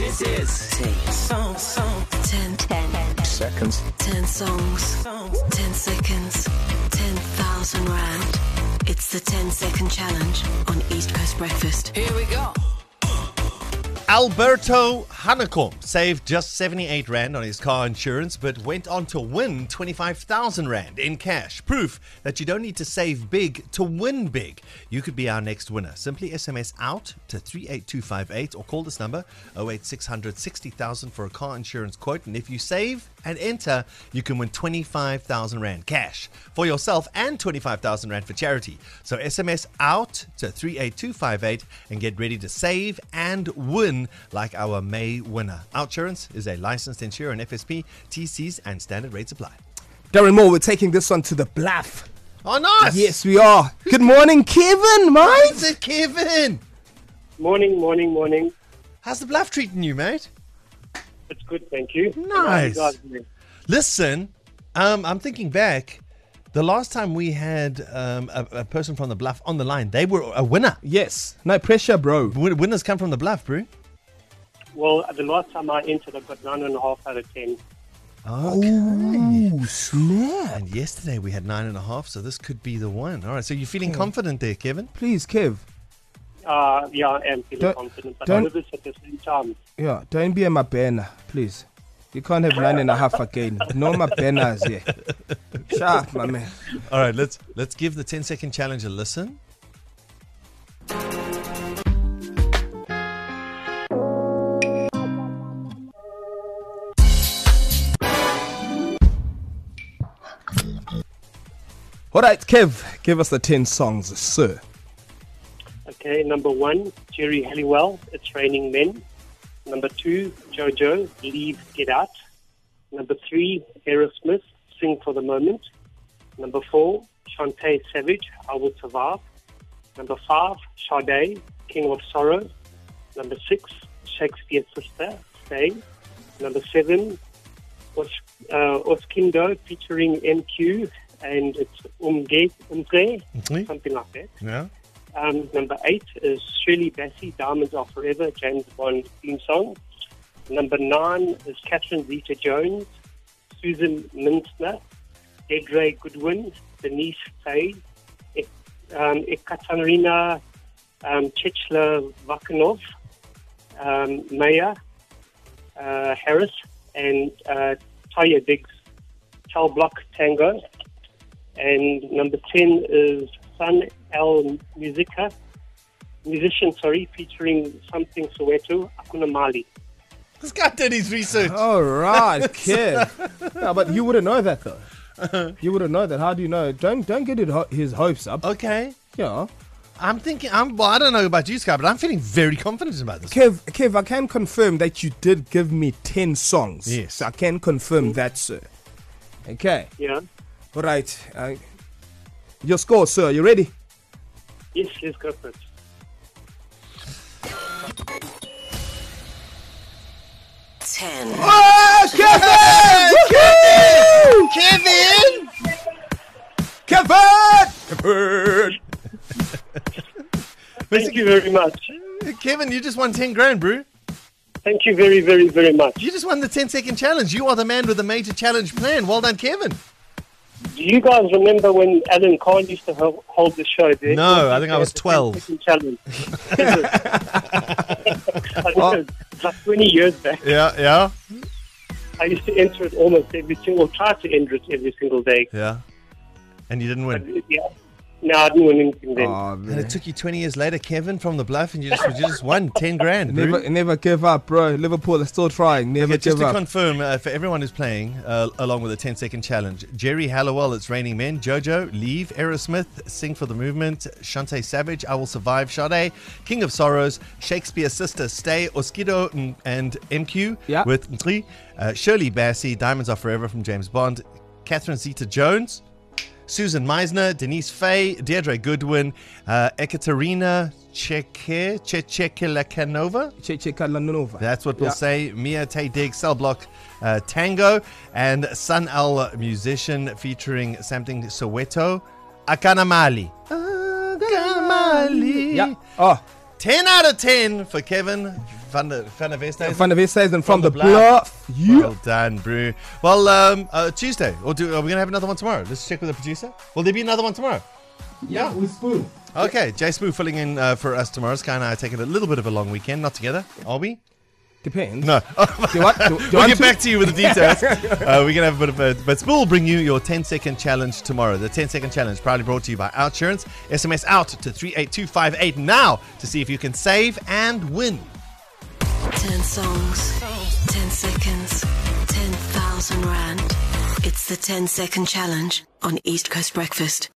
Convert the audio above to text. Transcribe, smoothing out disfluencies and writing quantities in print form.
This is 10 songs. 10 seconds. 10 songs. 10 seconds. 10,000 rand. It's the 10-second challenge on East Coast Breakfast. Here we go. Alberto Hanekom saved just 78 Rand on his car insurance, but went on to win 25,000 Rand in cash. Proof that you don't need to save big to win big. You could be our next winner. Simply SMS out to 38258 or call this number 08600 60,000 for a car insurance quote. And if you save and enter, you can win 25,000 Rand cash for yourself and 25,000 Rand for charity. So SMS out to 38258 and get ready to save and win like our May winner. Outsurance is a licensed insurer and FSP, TCs and standard rates apply. Darren Moore, we're taking this one to the Bluff. Oh, nice. Yes, we are. Good morning, Kevin, mate. Is it Kevin? Morning. How's the Bluff treating you, mate? It's good, thank you. Nice. How are you guys doing? Listen, I'm thinking back. The last time we had a person from the Bluff on the line, they were a winner. Yes. No pressure, bro. Winners come from the Bluff, bro. Well, the last time I entered, I got 9.5 out of 10. Okay. Oh, snap. And yesterday we had 9.5, so this could be the one. All right, so you're feeling confident there, Kevin? Please, Kev. Yeah, I am feeling confident, but I nervous at the same time. Yeah, don't be a Mabena, please. You can't have 9.5 again. No Mabenas here. Sharp, my man. All right, let's give the 10-second challenge a listen. All right, Kev, give us the 10 songs, sir. Okay, number 1, Jerry Halliwell, It's Raining Men. Number 2, Jojo, Leave, Get Out. Number 3, Aerosmith, Sing for the Moment. Number 4, Shantae Savage, I Will Survive. Number 5, Sade, King of Sorrow. Number 6, Shakespeare's Sister, Stay. Number 7, Oskindo featuring MQ, and it's Umge, something like that. Yeah. Number 8 is Shirley Bassey, Diamonds Are Forever, James Bond theme song. Number 9 is Catherine Zeta-Jones, Susan Minstner, Deirdre Goodwin, Denise Faye, Ekaterina Chechla-Vakanov, Maya Harris, and Taya Diggs, Tal Block Tango. And number 10 is Sun El Musician, featuring Something Soweto, Akuna Mali. This guy did his research. All right, Kev. Yeah, but you wouldn't know that, though. You wouldn't know that. How do you know? Don't get his hopes up. Okay. Yeah. I'm thinking, well, I don't know about you, Sky, but I'm feeling very confident about this. Kev, I can confirm that you did give me 10 songs. Yes. I can confirm that, sir. Okay. Yeah. All right. Your score, sir. You ready? Yes, let's go for it. Oh, Kevin! Thank you very much. Kevin, you just won 10 grand, bro. Thank you very, very, very much. You just won the 10-second challenge. You are the man with a major challenge plan. Well done, Kevin. Do you guys remember when Alan Carr used to hold the show there? No, I think I was 12. Challenge. I think it's like 20 years back. Yeah. I used to enter it almost or try to enter it every single day. Yeah. And you didn't win. But, yeah. No, I didn't win anything then. And it took you 20 years later, Kevin, from the Bluff, and you just won 10 grand. Bro. Never give up, bro. Liverpool are still trying. Never give just up. To confirm, for everyone who's playing along with the 10-second challenge, Jerry Halliwell, It's Raining Men, Jojo, Leave, Aerosmith, Sing for the Movement, Shantae Savage, I Will Survive, Sade, King of Sorrows, Shakespeare's Sister, Stay, Oskido and MQ with Mtri, Shirley Bassey, Diamonds Are Forever from James Bond, Catherine Zeta-Jones, Susan Meisner, Denise Faye, Deirdre Goodwin, Ekaterina Chechelakanova. That's what we'll say. Mia Tay Dig, Cell Block Tango, and Sun El Musician featuring Something Soweto, Akanamali. Akanamali. Yeah. Oh. 10 out of 10 for Kevin. Van der Vestays. Van der Vestays and from the Bluff. Bluff. Yeah. Well done, bro. Well, Tuesday. Are we going to have another one tomorrow? Let's check with the producer. Will there be another one tomorrow? Yeah, with Spoon. Okay, Jay Spoo filling in for us tomorrow. Sky and I are taking a little bit of a long weekend. Not together, are we? Depends. No. Do you want, do you We'll want get to? back to you with the details. We're going to have a bit of a... But Spoo will bring you your 10-second challenge tomorrow. The 10-second challenge proudly brought to you by OUTsurance. SMS out to 38258 now to see if you can save and win. 10 songs, 10 seconds, 10,000 Rand. It's the 10-second challenge on East Coast Breakfast.